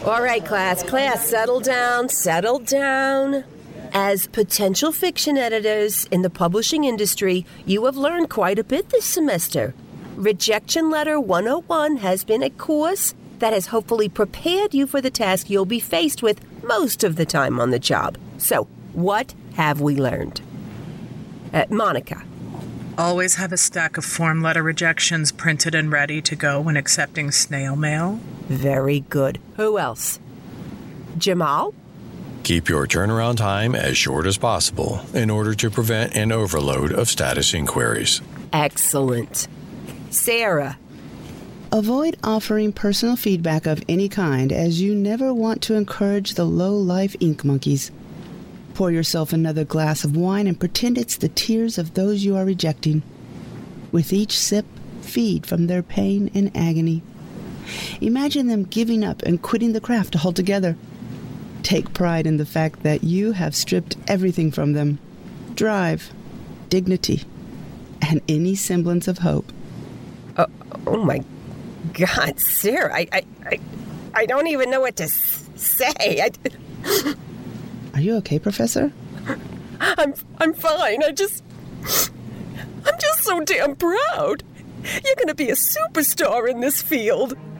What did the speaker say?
All right, class, settle down. As potential fiction editors in the publishing industry, you have learned quite a bit this semester. Rejection Letter 101 has been a course that has hopefully prepared you for the task you'll be faced with most of the time on the job. So, what have we learned? Monica. Always have a stack of form letter rejections printed and ready to go when accepting snail mail. Very good. Who else? Jamal? Keep your turnaround time as short as possible in order to prevent an overload of status inquiries. Excellent. Sarah? Avoid offering personal feedback of any kind, as you never want to encourage the low-life ink monkeys. Pour yourself another glass of wine and pretend it's the tears of those you are rejecting. With each sip, feed from their pain and agony. Imagine them giving up and quitting the craft altogether. Take pride in the fact that you have stripped everything from them: drive, dignity, and any semblance of hope. Oh my God, Sarah, I don't even know what to say. Are you okay, Professor? I'm fine. I'm just so damn proud. You're gonna be a superstar in this field.